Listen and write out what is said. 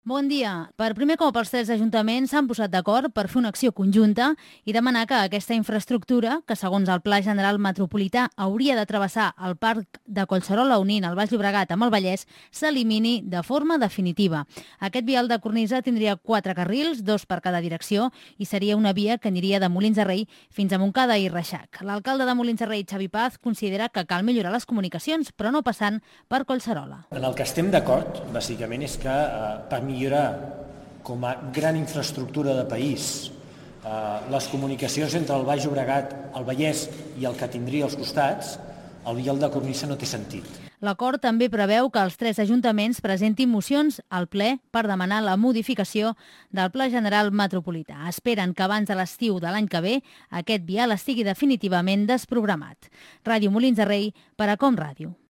Bon dia. Per primer cop els tres ajuntaments s'han posat d'acord per fer una acció conjunta i demanar que aquesta infraestructura, que segons el Pla General Metropolità hauria de travessar el Parc de Collserola unint el Baix Llobregat amb el Vallès, s'elimini de forma definitiva. Aquest vial de cornisa tindria 4 carrils, 2 per cada direcció, i seria una via que aniria de Molins de Rei fins a Montcada i Reixac. L'alcalde de Molins de Rei, Xavi Paz, considera que cal millorar les comunicacions, però no passant per Collserola. En el que estem d'acord, bàsicament, és que per millorar com a gran infraestructura de país les comunicacions entre el Baix Llobregat, el Vallès i el que tindria als costats, el vial de cornisa no té sentit. L'acord també preveu que els tres ajuntaments presentin mocions al ple per demanar la modificació del Pla General Metropolità. Esperen que abans de l'estiu de l'any que ve aquest vial estigui definitivament desprogramat. Ràdio Molins de Rei per a Com Ràdio.